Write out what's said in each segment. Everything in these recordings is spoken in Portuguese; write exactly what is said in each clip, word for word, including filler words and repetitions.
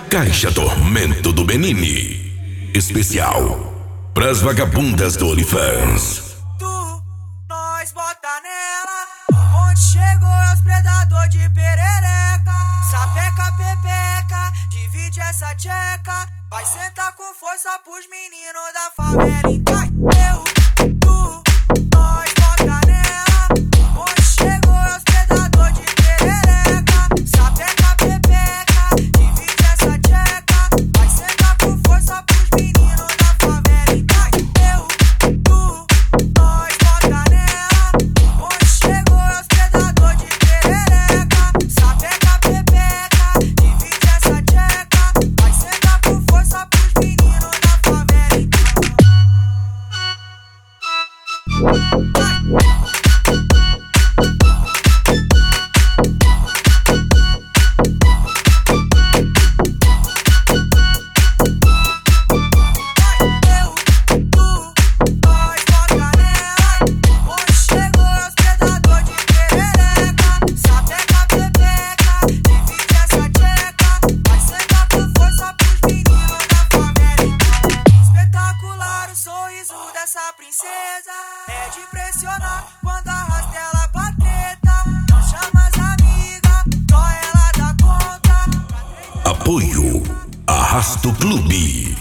Caixa Tormento do Benini. Especial pras vagabundas do OnlyFans. Tu, nós bota nela. Onde chegou é os predador de perereca. Sapeca, pepeca, divide essa tcheca. Vai sentar com força pros meninos da favela. Então eu, tu, nós bota nela. Onde chegou é os predador de perereca. Sapeca, pepeca, divide essa tcheca. Vai sentar com força pros meninos da favela. Então eu, tu, nós bota nela. Onde chegou é os predador de perereca. Sapeca, pepeca, divide essa tcheca. Vai sentar com força pros meninos da favela. Essa princesa é de impressionar quando arrasta ela pra treta. Não chama as amigas, só ela dá conta. Apoio Arrasto Clube.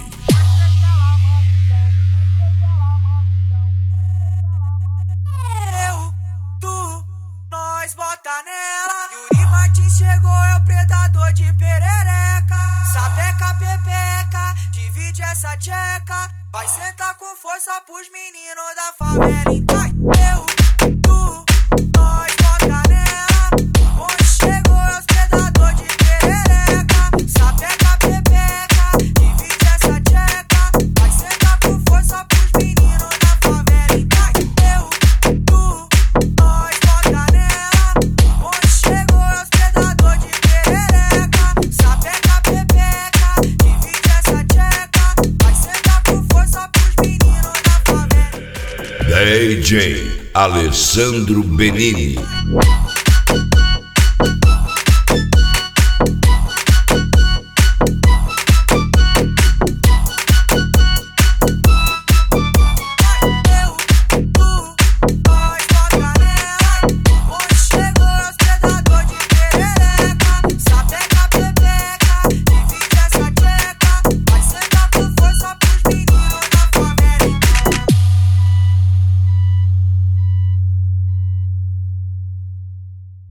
Eu, tu, nós bota nela. Yuri Martins chegou, é o predador de perereca. Sapeca, pepeca, divide essa tcheca. Vai sentar com força pros meninos da favela. Então eu, tu, nós bota nela. Onde chegou é os predador de perereca. Sapeca, pepeca, divide essa tcheca. Vai sentar com força pros meninos da favela. Então eu, tu, nós bota nela. Onde chegou é os predador de perereca. Sapeca, pepeca, divide essa tcheca. Vai sentar com força pros meninos da favela. D J Alessandro Benini.